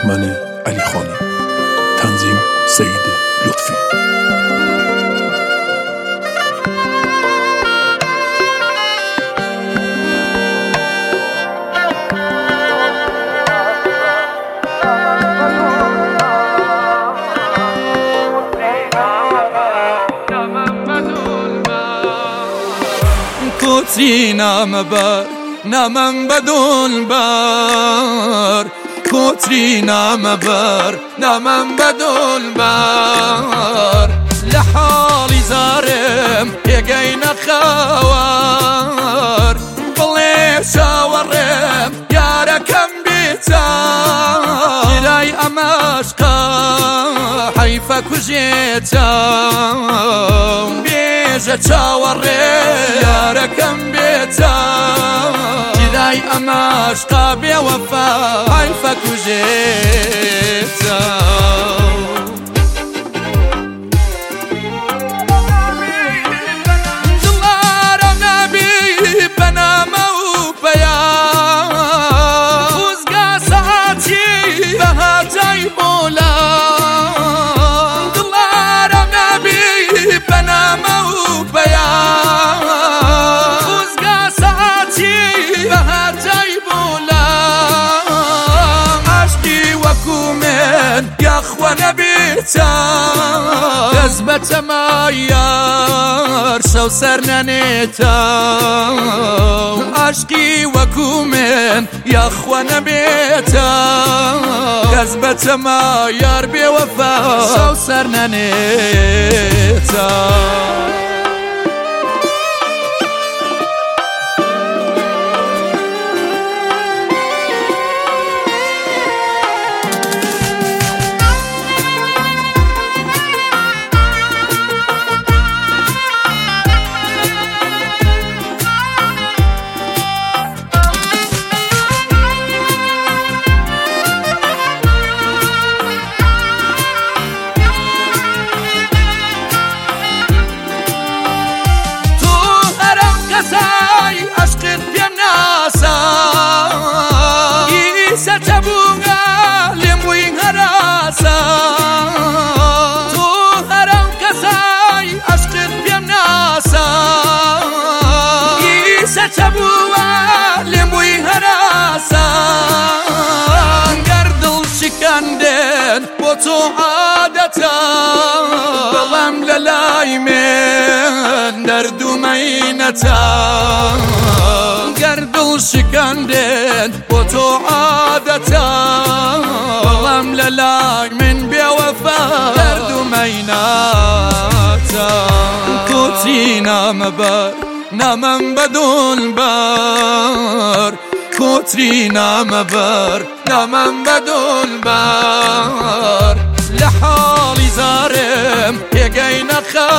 بهمن علی خانی، تنظیم سعید لطفی. کوتری نامبر نامم بدون بار، کوتری نامبر نامم بدون بار، لحالي زارم يقين خوار، بلي شاورم ياركم بيتار، جراي اماشقا حيفك وجيتا بيجا شاورم ياركم بيتار، جراي اماشقا بوفا حيفك وجيتا. يا اخوانا بيتا كذبة مايار شو سرنا نيتا، عشقي وكومن يا اخوانا بيتا كذبة مايار بوفا شو سرنا نيتا. بوتو عادتا بلام للاي من دردو مينتا، قردل شكندن بوتو عادتا بلام للاي من بوفا دردو مينتا. كوتي نامبر نامم بدون بار، كوتري نامبر نامم بدون بار، لحالي زارم يقين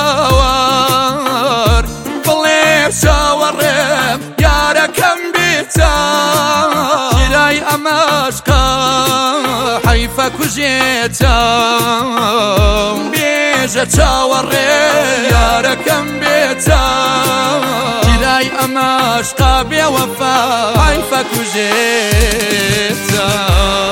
خوار، بلي شاورم ياركم بيتا، جراي اماشقا حيفك وجيتا بيجا شاورم ياركم بيتا، جراي اماشقا بوفا حيفك وجيتا.